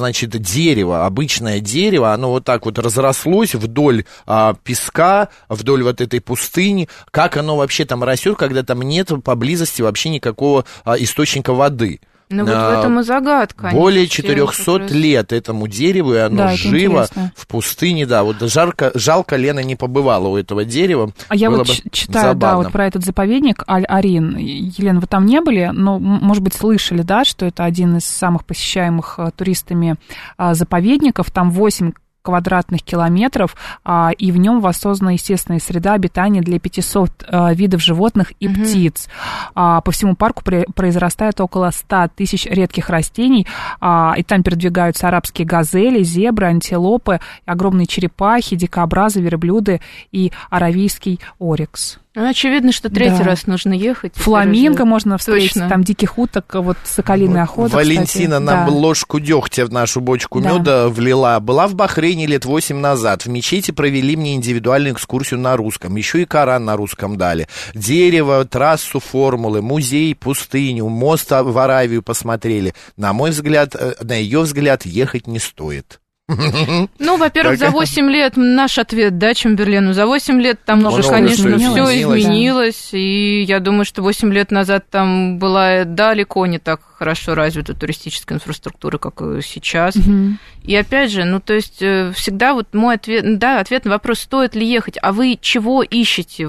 дерево, обычное дерево, оно вот так вот разрослось вдоль песка, вдоль вот этой пустыни, как оно вообще там растет, когда там нет поблизости вообще никакого источника воды. Ну, вот в этом и загадка. Более 400 лет этому дереву, и оно живо в пустыне. Да, вот жалко, Лена не побывала у этого дерева. А я вот читаю, вот про этот заповедник Аль-Арин. Елена, вы там не были, но, может быть, слышали, что это один из самых посещаемых туристами заповедников. Там 8 квадратных километров, и в нем воссоздана естественная среда обитания для 500 видов животных и птиц. По всему парку произрастает около 100 тысяч редких растений, и там передвигаются арабские газели, зебры, антилопы, огромные черепахи, дикобразы, верблюды и аравийский орикс. Очевидно, что третий раз нужно ехать. Фламинго можно встретить, там диких уток, вот соколиная охота. Валентина нам ложку дегтя в нашу бочку меда влила. Была в Бахрейне лет 8 назад. В мечети провели мне индивидуальную экскурсию на русском. Еще и Коран на русском дали. Дерево, трассу формулы, музей, пустыню, мост в Аравию посмотрели. На мой взгляд, на ее взгляд, ехать не стоит. Ну, во-первых, за 8 лет наш ответ, Чемберлену, за 8 лет там уже, конечно, все изменилось, и я думаю, что 8 лет назад там была далеко не так хорошо развита туристическая инфраструктура, как сейчас. И опять же, то есть всегда вот мой ответ, ответ на вопрос, стоит ли ехать, а вы чего ищете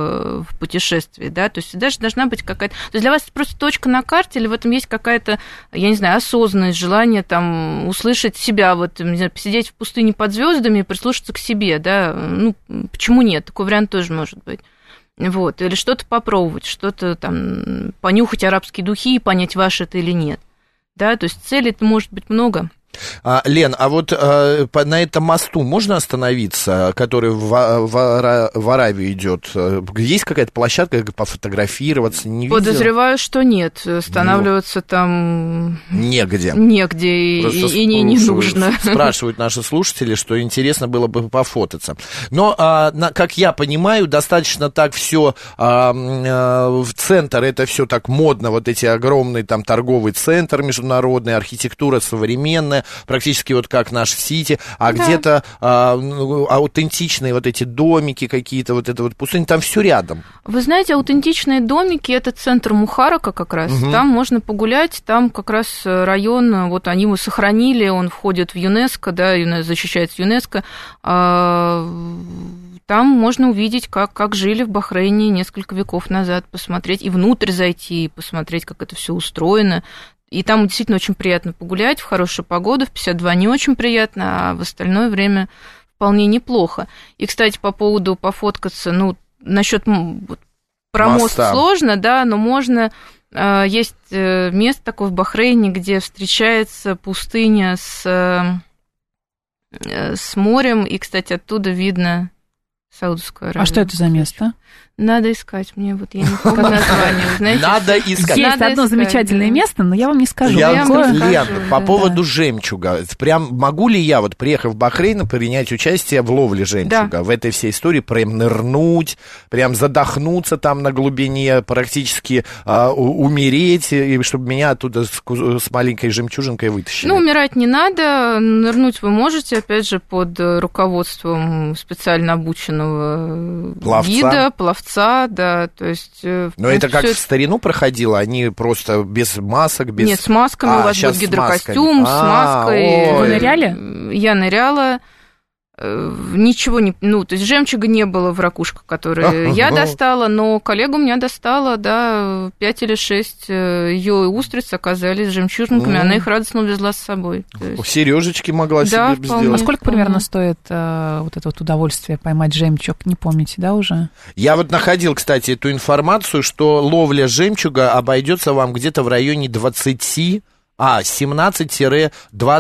в путешествии, то есть всегда же должна быть какая-то... То есть для вас это просто точка на карте, или в этом есть какая-то, я не знаю, осознанность, желание там услышать себя, вот, не знаю, посидеть в пустыне под звездами и прислушаться к себе, почему нет? Такой вариант тоже может быть. Вот, или что-то попробовать, что-то там, понюхать арабские духи и понять, ваше это или нет. Да, то есть целей-то может быть много. Лен, а вот на этом мосту можно остановиться, который в Аравию идет? Есть какая-то площадка, как пофотографироваться? Не Подозреваю, что нет. Останавливаться там... Негде. И не нужно. Спрашивают наши слушатели, что интересно было бы пофотаться. Но, как я понимаю, достаточно так все в центр, это все так модно, вот эти огромные там торговый центр международный, архитектура современная, практически вот как наш Сити, да. Где-то аутентичные вот эти домики какие-то, вот это вот пустыня, там все рядом. Вы знаете, аутентичные домики, это центр Мухарака как раз, там можно погулять, там как раз район, вот они его сохранили, он входит в ЮНЕСКО, да, защищается ЮНЕСКО, там можно увидеть, как жили в Бахрейне несколько веков назад, посмотреть, и внутрь зайти, и посмотреть, как это все устроено. И там действительно очень приятно погулять, в хорошую погоду, в 52 не очень приятно, а в остальное время вполне неплохо. И, кстати, по поводу пофоткаться, насчет про мост сложно, да, но можно... Есть место такое в Бахрейне, где встречается пустыня с морем, и, кстати, оттуда видно Саудовскую Аравию. А что это за место? Надо искать, мне вот я не помню название, вы знаете. Надо искать. Есть одно замечательное место, но я вам не скажу. Лен, по поводу жемчуга. Прям могу ли я, вот приехав в Бахрейн, принять участие в ловле жемчуга? В этой всей истории прям нырнуть, прям задохнуться там на глубине, практически умереть, и чтобы меня оттуда с маленькой жемчужинкой вытащили. Умирать не надо, нырнуть вы можете, опять же, под руководством специально обученного гида, пловца, да, то есть... Но это как в старину проходило? Они просто без масок, без... Нет, с масками, у вас будет гидрокостюм, с маской. Вы ныряли? Я ныряла. Ничего не... то есть жемчуга не было в ракушках, которые я достала, но коллега у меня достала, да, 5 или 6 ее устриц оказались жемчужинками, она их радостно увезла с собой. Сережечки могла себе сделать. А сколько примерно стоит вот это вот удовольствие поймать жемчуг? Не помните, да, уже? Я вот находил, кстати, эту информацию, что ловля жемчуга обойдется вам где-то в районе 17-20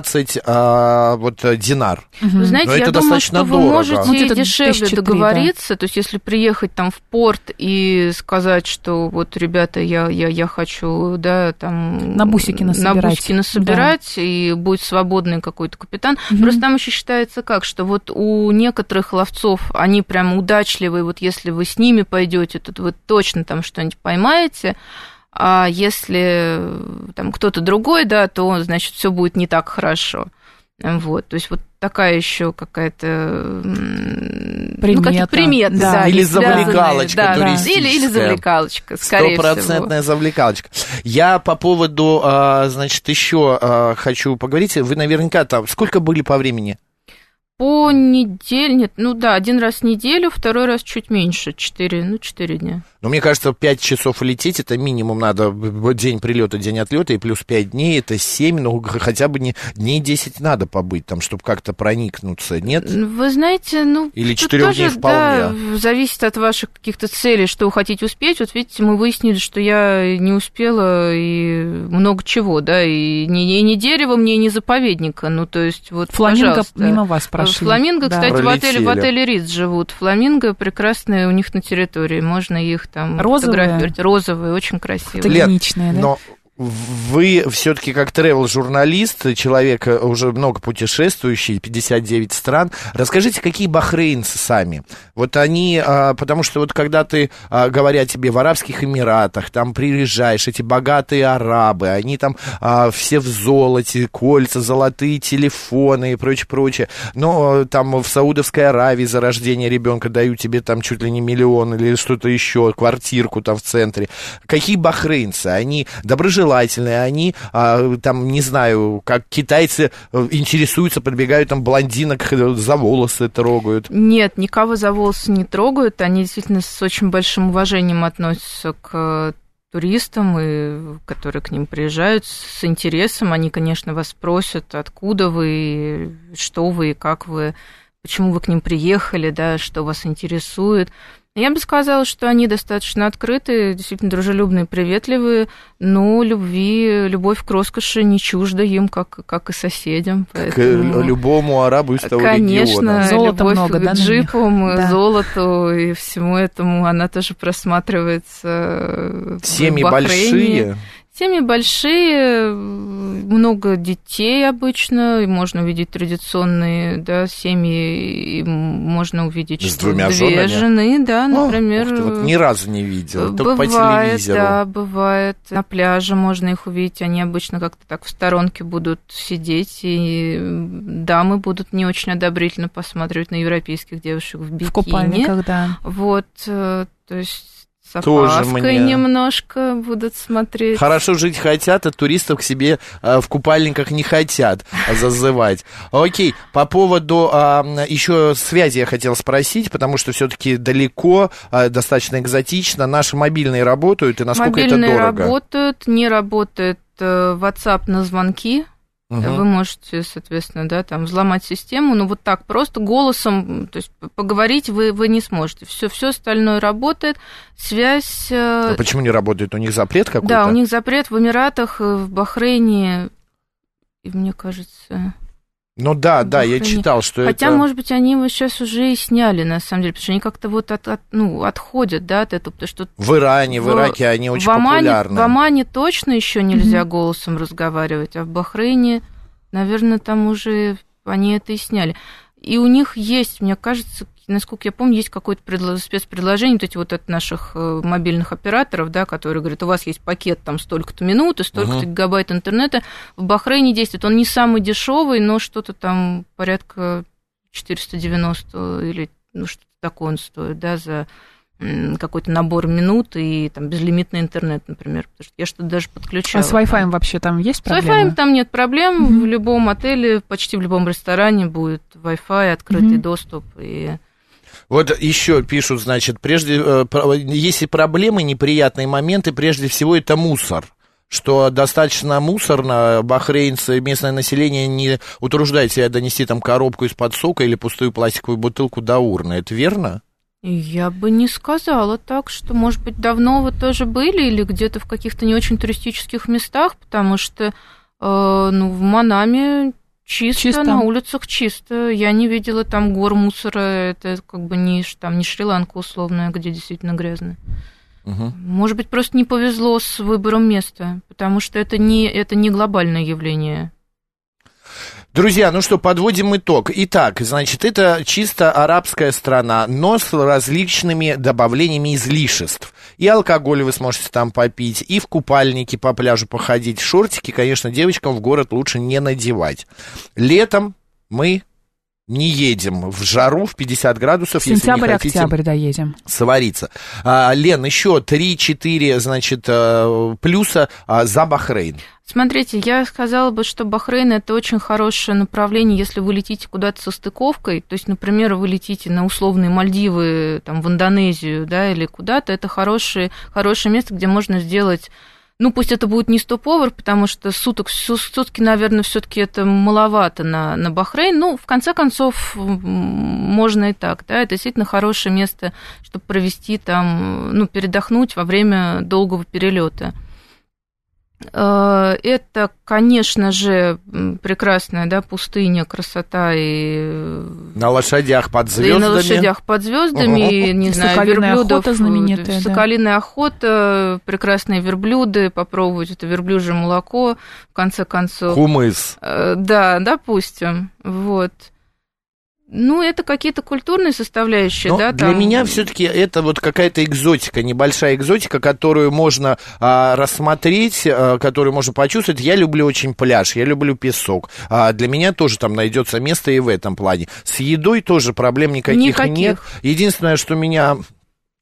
динар. Вы знаете, но я это думаю, что дорого. Вы можете и дешевле договориться, да. То есть если приехать там в порт и сказать, что вот, ребята, я хочу, да, там... На бусики насобирать, да. И будет свободный какой-то капитан. Просто там еще считается как, что вот у некоторых ловцов, они прям удачливые, вот если вы с ними пойдете, то вы точно там что-нибудь поймаете. А если там кто-то другой, да, то, значит, все будет не так хорошо. Вот, то есть вот такая еще какая-то примета, да, или завлекалочка туристическая. Или завлекалочка, скорее всего. 100% завлекалочка. Я по поводу, значит, еще хочу поговорить. Вы наверняка там, сколько были по времени? По неделе, нет, один раз в неделю, второй раз чуть меньше, 4 дня. Но мне кажется, 5 часов лететь, это минимум надо, день прилета, день отлета, и плюс 5 дней, это 7, хотя бы дней 10 надо побыть там, чтобы как-то проникнуться, нет? Вы знаете, или 4 дней вполне. Да, зависит от ваших каких-то целей, что вы хотите успеть. Вот видите, мы выяснили, что я не успела и много чего, да, и не дерево мне, и не заповедника, то есть вот, фламинго мимо вас прошли. Фламинго, да. Кстати, в отеле Риц живут. Фламинго прекрасные у них на территории. Можно их там фотографировать. Розовые, очень красивые. Фотогеничные, да? Но вы все-таки как тревел-журналист, человек уже много путешествующий, 59 стран. Расскажите, какие бахрейнцы сами? Вот они, потому что вот когда ты, говорят тебе, в Арабских Эмиратах, там приезжаешь, эти богатые арабы, они там все в золоте, кольца, золотые телефоны и прочее. Но там в Саудовской Аравии за рождение ребенка дают тебе там чуть ли не миллион или что-то еще, квартирку там в центре. Какие бахрейнцы? Они доброжелательные, они, там, не знаю, как китайцы интересуются, подбегают, там, блондинок за волосы трогают. Нет, никого за волосы не трогают, они действительно с очень большим уважением относятся к туристам, которые к ним приезжают с интересом. Они, конечно, вас спросят, откуда вы, что вы, как вы, почему вы к ним приехали, да, что вас интересует. Я бы сказала, что они достаточно открытые, действительно дружелюбные, приветливые, но любовь к роскоши не чужда им, как и соседям. Поэтому... К любому арабу из того региона. Конечно, любовь много, к джипам, золоту и всему этому, она тоже просматривается Семьи большие? Семьи большие, много детей обычно, можно увидеть традиционные, да, семьи, и можно увидеть, с двумя женами? Жены, да, например. Вот ни разу не видел, только бывает, по телевизору. Да, бывает. На пляже можно их увидеть, они обычно как-то так в сторонке будут сидеть, и дамы будут не очень одобрительно посматривать на европейских девушек в бикини. В купальниках, да. Вот, то есть... С опаской немножко будут смотреть. Хорошо жить хотят, а туристов к себе в купальниках не хотят зазывать. Окей, по поводу еще связи я хотел спросить, потому что все-таки далеко, достаточно экзотично. Наши мобильные работают, и насколько это дорого? Мобильные работают, не работает WhatsApp на звонки. Вы можете, соответственно, да, там взломать систему, но вот так просто голосом, то есть поговорить вы не сможете. Все остальное работает, связь... А почему не работает? У них запрет какой-то? Да, у них запрет в Эмиратах, в Бахрейне, и мне кажется... Ну да, я читал, что Хотя, может быть, они его сейчас уже и сняли, на самом деле, потому что они как-то вот отходят, да, от этого, потому что... В Иране, в Ираке они очень популярны. В Омане точно еще нельзя голосом разговаривать, а в Бахрейне, наверное, там уже они это и сняли. И у них есть, мне кажется, насколько я помню, есть какое-то спецпредложение вот эти вот от наших мобильных операторов, да, которые говорят, у вас есть пакет там столько-то минут и столько-то гигабайт интернета. В Бахрейне действует. Он не самый дешевый, но что-то там порядка 490 или что-то такое он стоит, да, за какой-то набор минут и там безлимитный интернет, например, потому что я что-то даже подключала. А с Wi-Fi вообще там есть проблемы? С Wi-Fi там нет проблем, в любом отеле, почти в любом ресторане будет Wi-Fi, открытый доступ и... Вот еще пишут, значит, если проблемы, неприятные моменты, прежде всего это мусор, что достаточно мусорно, бахрейнцы, местное население не утруждает себя донести там коробку из-под сока или пустую пластиковую бутылку до урны, это верно? Я бы не сказала так, что, может быть, давно вы тоже были или где-то в каких-то не очень туристических местах, потому что, в Манаме чисто, на улицах чисто. Я не видела там гор мусора, это как бы не Шри-Ланка условная, где действительно грязно. Может быть, просто не повезло с выбором места, потому что это не глобальное явление. Друзья, ну что, подводим итог. Итак, значит, это чисто арабская страна, но с различными добавлениями излишеств. И алкоголь вы сможете там попить, и в купальнике по пляжу походить. Шортики, конечно, девочкам в город лучше не надевать. Летом мы не едем в жару в 50 градусов, если не хотите октябрь доедем. Свариться. Лен, еще 3-4, значит, плюса за Бахрейн. Смотрите, я сказала бы, что Бахрейн – это очень хорошее направление, если вы летите куда-то со стыковкой, то есть, например, вы летите на условные Мальдивы, там, в Индонезию, да, или куда-то, это хорошее место, где можно сделать, пусть это будет не стоп-овер, потому что сутки, наверное, все-таки это маловато на Бахрейн, в конце концов, можно и так, да, это действительно хорошее место, чтобы провести там, передохнуть во время долгого перелета. Это, конечно же, прекрасная, да, пустыня, красота и... На лошадях под звездами. И на лошадях под звездами, и, не знаю, верблюдов. Охота знаменитая, соколиная охота, прекрасные верблюды, попробовать это верблюжье молоко, в конце концов. Хумыс. Да, допустим, вот. Это какие-то культурные составляющие, да? Для меня все-таки это вот какая-то экзотика, небольшая экзотика, которую можно рассмотреть, которую можно почувствовать. Я люблю очень пляж, я люблю песок. Для меня тоже там найдется место и в этом плане. С едой тоже проблем никаких нет. Единственное, что меня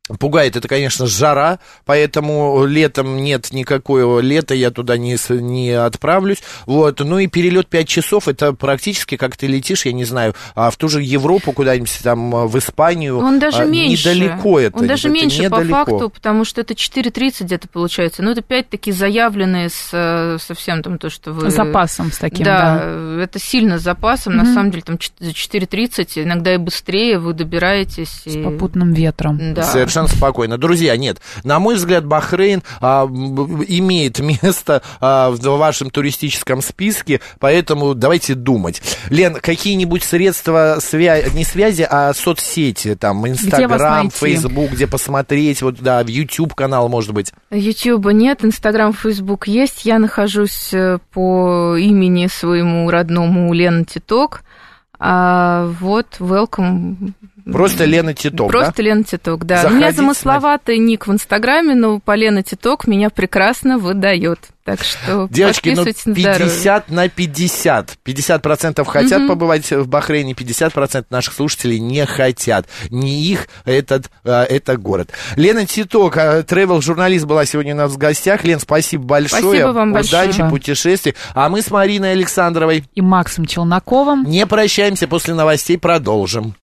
пугает, это, конечно, жара, поэтому летом нет никакого лета, я туда не отправлюсь. Вот. Ну и перелет 5 часов, это практически как ты летишь, я не знаю, в ту же Европу, куда-нибудь там в Испанию. Он даже меньше. Недалеко это. Он даже меньше по факту, потому что это 4:30 где-то получается. Но это 5 такие заявленные совсем там то, что вы... С запасом с таким, да. Это сильно с запасом, на самом деле, там за 4:30, иногда и быстрее вы добираетесь. С попутным ветром. Да. Совершенно спокойно. Друзья, нет, на мой взгляд, Бахрейн имеет место в вашем туристическом списке, поэтому давайте думать. Лен, какие-нибудь средства не связи, а соцсети, там, Инстаграм, Фейсбук, где посмотреть, вот, да, в YouTube-канал, может быть? Ютуба нет, Инстаграм, Фейсбук есть. Я нахожусь по имени своему родному Лена Титок. Вот, welcome. Просто Лена Титок, Просто да? Лена Титок, да. У меня замысловатый ник в Инстаграме, но по Лена Титок меня прекрасно выдает. Так что девочки, подписывайтесь на 50 на 50. 50% хотят побывать в Бахрейне, 50% наших слушателей не хотят. Не их это город. Лена Титок, travel-журналист, была сегодня у нас в гостях. Лен, спасибо большое. Спасибо вам большое. Удачи, путешествий. А мы с Мариной Александровой и Максом Челноковым не прощаемся, после новостей продолжим.